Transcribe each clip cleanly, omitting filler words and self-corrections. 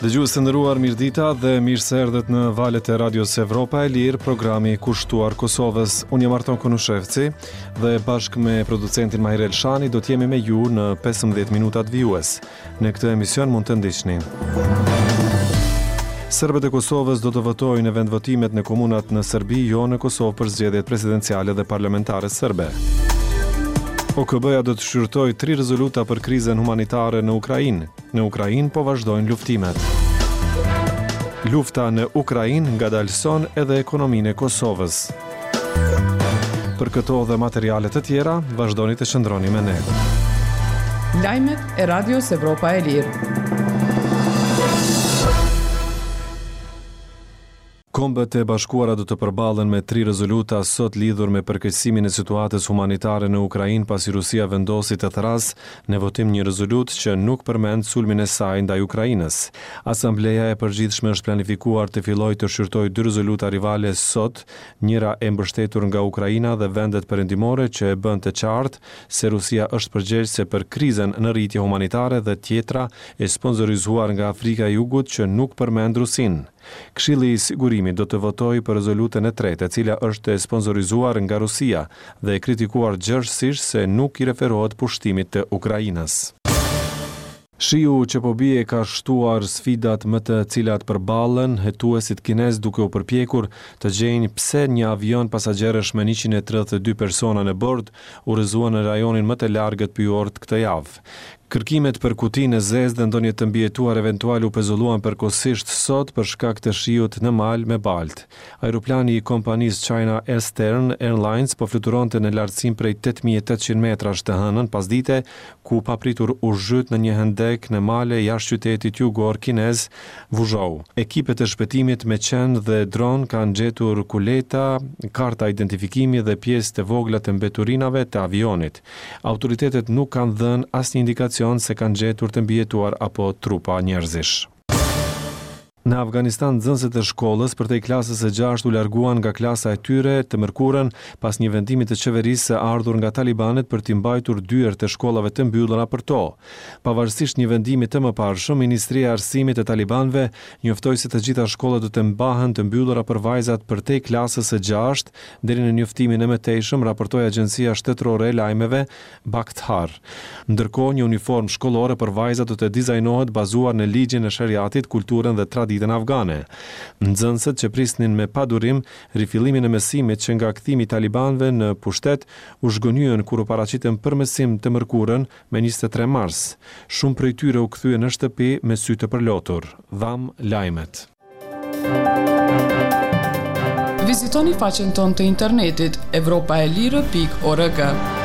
Dëgjues të nderuar, mirëdita dhe mirë se erdhët në valët e Radios Evropa e Lirë, programi kushtuar Kosovës. Unë jam Arton Konushevci dhe bashkë me producentin Mahir Elshani do t'jemi me ju në 15 minutat vijues. Në këtë emision mund të ndiqni. Serbët e Kosovës do të votojnë në vendvotimet në komunat në Serbi, jo në Kosovë për zgjedhjet presidenciale dhe parlamentare serbe. OKB-ja do të shqyrtojë 3 rezoluta për krizën humanitare në Ukrainë. Në Ukrainë po vazhdojnë luftimet. Lufta në Ukrainë ngadalëson edhe ekonominë e Kosovës. Për këto dhe materiale të tjera, vazhdoni të qëndroni me ne. Lajmet e Radios Evropa e Lirë. Kombët e Bashkuara do të përballen me 3 rezoluta sot lidhur me përkeqësimin e situatës humanitare në Ukrainë pasi Rusia vendosi të thras në votim një rezolutë që nuk përmend sulmin e saj ndaj Ukrainës. Asambleja e Përgjithshme është planifikuar të fillojë të shqyrtojë 2 rezoluta rivale sot, njëra e mbështetur nga Ukraina dhe vendet perëndimore që e bën të qartë se Rusia është përgjegjëse për krizën në rritje humanitare dhe tjetra e sponsorizuar nga Afrika e Jugut që nuk përmend Rusinë. Këshilli i Sigurimit do të votojë për rezolutën e tretë, e cila është e sponsorizuar nga Rusia dhe e kritikuar gjërësisht se nuk i referohet pushtimit të Ukrainës. Shiu që po bie ka shtuar sfidat më të cilat përballen hetuesit kinez duke u përpjekur të gjejnë pse një avion pasagjerësh me 132 persona në bord u rrëzua në rajonin më të largët pyjort këtë javë. Kërkimet për kutinë e zezë dhe ndonjë të mbijetuar eventual u pezulluan përkohësisht sot për shkak të shiut në mal me balt. Aeroplani i kompanisë China Eastern Airlines po fluturonte në lartësim prej 8800 metrash të hënën pasdite, ku papritur u zhyt në një hendek në male jashtë qytetit jugor kinez Vuzhou. Ekipet e shpëtimit me qenë dhe dron kanë gjetur kuleta, karta identifikimi dhe pjesë të vogla të mbeturinave të avionit. Autoritetet nuk kanë dhënë asnjë indikacion se kanë gjetur të mbijetuar apo trupa njerëzish. Në Afganistan, nxënësit e shkollës përtej klasës së 6 u larguan nga klasa e tyre të mërkurën pas një vendimi të qeverisë së ardhur nga talibanët për t'i mbajtur dyert e shkollave të mbyllura për to. Pavarësisht një vendimi të mëparshëm, Ministria e Arsimit e talibanëve njoftoi se të gjitha shkollat do të mbahen të mbyllura për vajzat përtej klasës së 6 deri në njoftimin e mëtejshëm, raportoi Agjencia Shtetërore e Lajmeve Bakhtar. Ndërkohë, një uniform shkollore për vajzat do të dizajnohet bazuar në ligjin e shariatit, kulturën dhe traditën afgane. Nxënësit që prisnin me padurim rifillimin e mësimit që nga kthimi i talibanëve në pushtet u zhgënjyen kur u paraqitën për mësim të mërkurën me 23 mars. Shumë prej tyre u kthyen në shtëpi me sy të përlotur. Dham lajmet. Vizitoni faqen tonë të internetit evropaelire.org.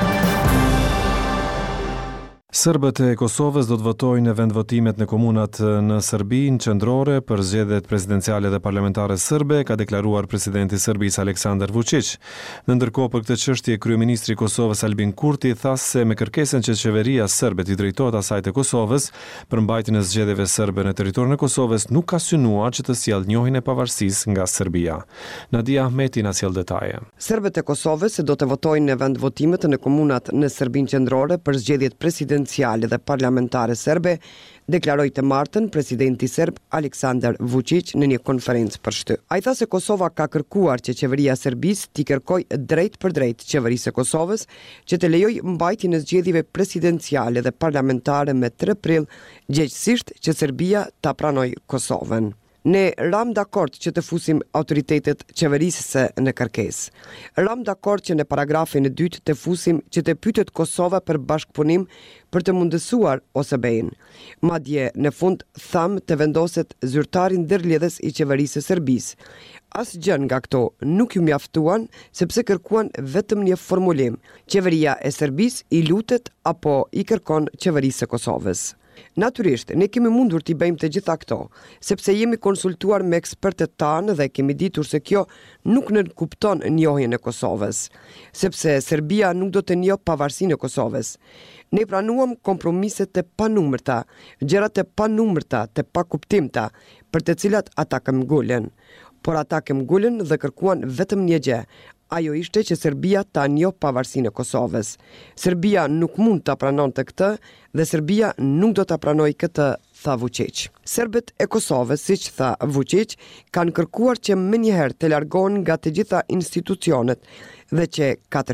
Serbët e Kosovës do të votojnë në vendvotimet në komunat në Serbi në qendrore për zgjedhjet presidenciale dhe parlamentare serbe, ka deklaruar presidenti i Serbisë Aleksandar Vučić. Në ndërkohë për këtë çështje, kryeministri i Kosovës Albin Kurti tha se me kërkesën që qeveria serbe t'i drejtohet asaj të Kosovës për mbajtjen e zgjedhjeve serbe në territorin e Kosovës nuk ka synuar që të sjellë njohjen e pavarësisë nga Serbia. Nadia Ahmeti na sjell detaje. Serbët e Kosovës do të votojnë në vendvotimet në komunat në Serbinë qendrore për zgjedhjet presidenciale dhe parlamentare serbe, deklaroi të martën presidenti serb Aleksandar Vučić në një konferencë për shty. Ai tha se Kosova ka kërkuar që qeveria e Serbisë t'i kërkojë drejt për drejt qeverisë së Kosovës që të lejojë mbajtjen e zgjedhjeve presidenciale dhe parlamentare me 3 prill, gjithsesi që Serbia ta pranojë Kosovën. Ne ram dakord që të fusim autoritetet qeverisëse në kërkesë. Ram dakord që në paragrafin e 2 të fusim që të pyetet Kosova për bashkëpunim për të mundësuar OSBE-n. Madje në fund tham të vendoset zyrtarin ndërlidhës i qeverisë së Serbisë. Asgjë nga këto nuk ju mjaftuan sepse kërkuan vetëm një formulim. Qeveria e Serbisë i lutet apo i kërkon qeverisë së Kosovës. Natyrisht, ne kemi mundur t'i bëjmë të gjitha këto, sepse jemi konsultuar me ekspertët tanë dhe kemi ditur se kjo nuk nënkupton njohjen e Kosovës, sepse Serbia nuk do të njohë pavarësinë e Kosovës. Ne pranuam kompromiset të panumërta, gjërat e panumërta, të pakuptimta, për të cilat ata këmbgulën. Por ata këmbgulën dhe kërkuan vetëm një gjë. Ajo ishte që Serbia ta njohë pavarësinë e Kosovës. Serbia nuk mund ta pranonte këtë dhe Serbia nuk do ta pranojë këtë, tha Vučić. Serbët e Kosovës, siç tha Vučić, kanë kërkuar që menjëherë të largohen nga të gjitha institucionet dhe që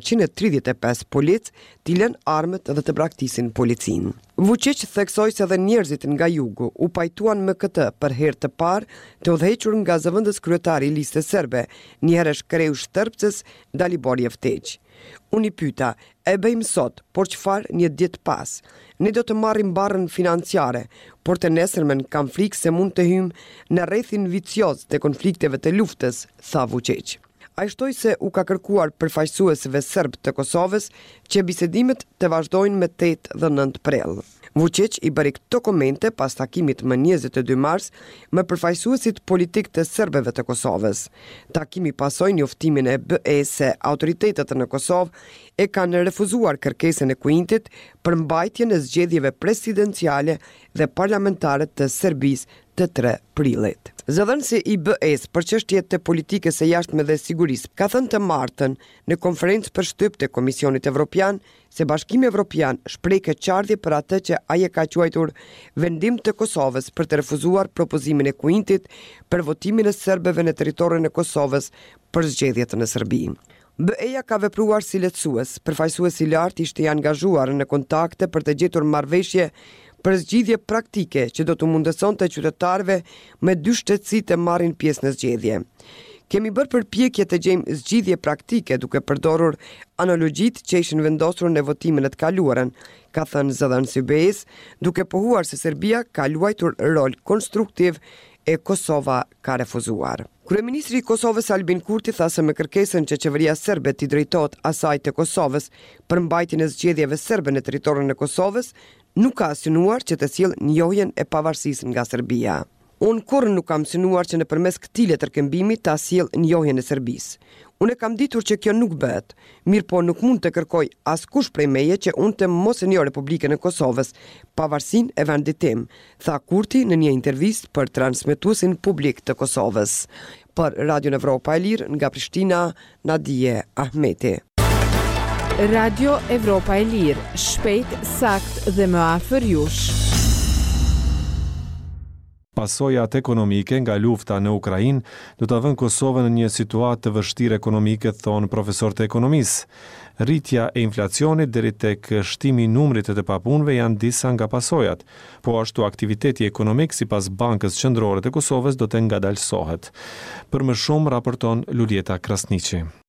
435 polic t'i lënë armët dhe të braktisin policinë. Vučić theksoi se edhe njerëzit nga jugu u pajtuan me këtë për herë të parë të udhëhequr nga zëvendës kryetari i listës serbe, njëherësh kreu shtërpces Dalibor Jefteci. Unë i pyeta, e bëjmë sot, por çfarë një ditë pas? Ne do të marrim barrën financiare, por të nesërmen kam frikë se mund të hymë në rrethin vicioz të konflikteve të luftës, tha Vučić. Ai shtoi se u ka kërkuar përfaqësuesve serb të Kosovës që bisedimet të vazhdojnë me 8 dhe 9 prill. Vučić i bëri këto komente pas takimit më 22 mars me përfaqësuesit politik të serbëve të Kosovës. Takimi pasoi njoftimin e BE-s se autoritetet në Kosovë e kanë refuzuar kërkesën e Kuintit për mbajtjen e zgjedhjeve presidenciale dhe parlamentare të Serbisë të 3 prillit. Zëdhënësi i BE-s për çështjet të politikës së jashtme dhe sigurisë ka thënë të martën në konferencë për shtyp të Komisionit Evropian se Bashkimi Evropian shpreh keqardhje për atë që ai e ka quajtur vendim të Kosovës për të refuzuar propozimin e Kuintit për votimin e serbëve në territorin e Kosovës për zgjedhjet në Serbi. BE-ja ka vepruar si lehtësues, përfaqësuesi i lartë ishte i angazhuar në kontakte për të gjetur marrëveshje për zgjidhje praktike që do të mundësonte qytetarëve me 2 shtetësi të marrin pjesë në zgjedhje. Kemi bërë përpjekje të gjejmë zgjidhje praktike duke përdorur analogjitë që ishin vendosur në votimin e të kaluarën, ka thënë zëdhënësi i BE-s, duke pohuar se Serbia ka luajtur rol konstruktiv e Kosova ka refuzuar. Kryeministri i Kosovës Albin Kurti tha se me kërkesën që qeveria serbe t'i drejtohet asaj të Kosovës për mbajtjen e zgjedhjeve serbe në territorin e Kosovës, nuk ka synuar që të sjellë njohjen e pavarësisë nga Serbia. Unë kurrë nuk kam synuar që nëpërmes këtij letërkëmbimi ta sjell njohjen e Serbisë. Unë kam ditur që kjo nuk bëhet, mirë po nuk mund të kërkoj askush prej meje që unë të mos e njoh Republikën e Kosovës, pavarësinë e vendit tim, tha Kurti në një intervistë për transmetuesin publik të Kosovës. Për Radio Evropa e Lirë nga Prishtina, Nadije Ahmeti. Radio Evropa e Lirë, shpejt, sakt dhe më afër jush. Pasojat ekonomike nga lufta në Ukrainë do të vënë Kosovën në një situatë të vështirë ekonomike, thonë profesorët e ekonomisë. Rritja e inflacionit deri tek shtimi i numrit të papunëve janë disa nga pasojat, po ashtu aktiviteti ekonomik sipas Bankës Qendrore të Kosovës do të ngadalësohet. Për më shumë raporton Lulieta Krasniqi.